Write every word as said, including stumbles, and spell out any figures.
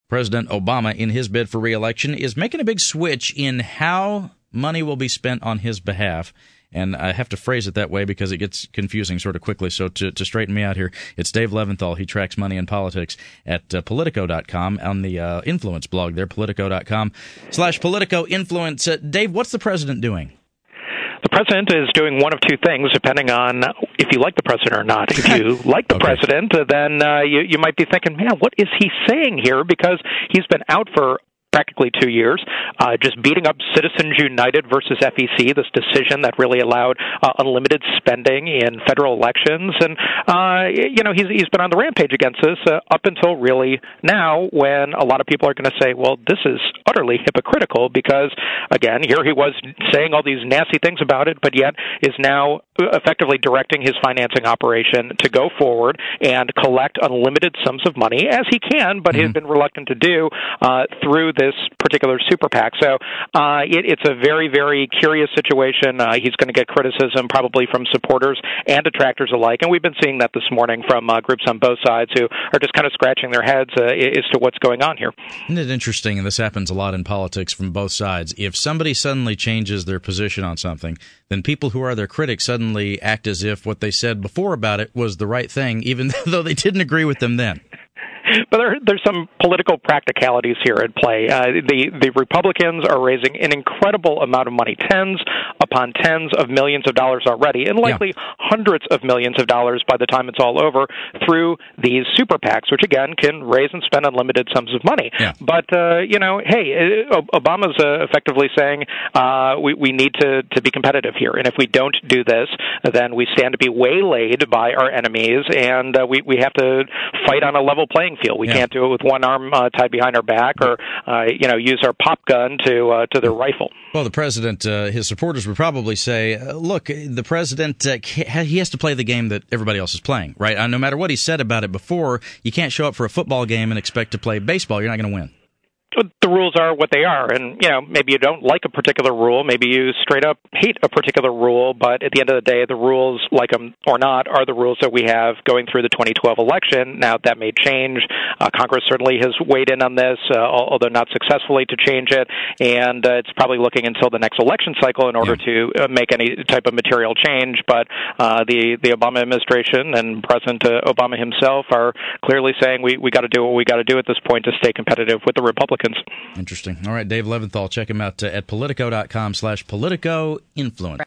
President Obama, in his bid for re-election, is making a big switch in how money will be spent on his behalf. And I have to phrase it that way because it gets confusing sort of quickly. So to, to straighten me out here, it's Dave Leventhal. He tracks money and politics at uh, Politico dot com on the uh, Influence blog there, Politico dot com slash Politico Influence. Uh, Dave, what's the president doing? The president is doing one of two things, depending on if you like the president or not. If you like the okay. president, then uh, you, you might be thinking, man, what is he saying here? Because he's been out for practically two years, uh, just beating up Citizens United versus F E C, this decision that really allowed uh, unlimited spending in federal elections. And, uh, you know, he's, he's been on the rampage against this uh, up until really now, when a lot of people are going to say, well, this is utterly hypocritical because, again, here he was saying all these nasty things about it, but yet is now effectively directing his financing operation to go forward and collect unlimited sums of money, as he can, but mm-hmm. he's been reluctant to do uh, through this particular super PAC. So uh, it, it's a very, very curious situation. Uh, he's going to get criticism probably from supporters and detractors alike, and we've been seeing that this morning from uh, groups on both sides who are just kind of scratching their heads uh, as to what's going on here. Isn't it interesting, and this happens a lot in politics from both sides, if somebody suddenly changes their position on something, then people who are their critics suddenly act as if what they said before about it was the right thing, even though they didn't agree with them then. But there, there's some political practicalities here at play. Uh, the, the Republicans are raising an incredible amount of money, tens upon tens of millions of dollars already, and likely yeah. hundreds of millions of dollars by the time it's all over through these super PACs, which, again, can raise and spend unlimited sums of money. Yeah. But, uh, you know, hey, Obama's uh, effectively saying uh, we, we need to, to be competitive here, and if we don't do this, then we stand to be waylaid by our enemies, and uh, we, we have to fight on a level playing field. We yeah. can't do it with one arm uh, tied behind our back, or uh, you know, use our pop gun to uh, to their rifle. Well, the president, uh, his supporters would probably say, uh, "Look, the president, uh, he has to play the game that everybody else is playing, right? Uh, no matter what he said about it before, you can't show up for a football game and expect to play baseball. You're not going to win." The rules are what they are, and, you know, maybe you don't like a particular rule, maybe you straight up hate a particular rule, but at the end of the day, the rules, like them or not, are the rules that we have going through the twenty twelve election. Now, that may change. Uh, Congress certainly has weighed in on this, uh, although not successfully, to change it, and uh, it's probably looking until the next election cycle in order yeah. to uh, make any type of material change, but uh, the, the Obama administration and President uh, Obama himself are clearly saying we, we got to do what we got to do at this point to stay competitive with the Republicans. Interesting. All right, Dave Leventhal, check him out uh, at Politico dot com slash Politico Influence.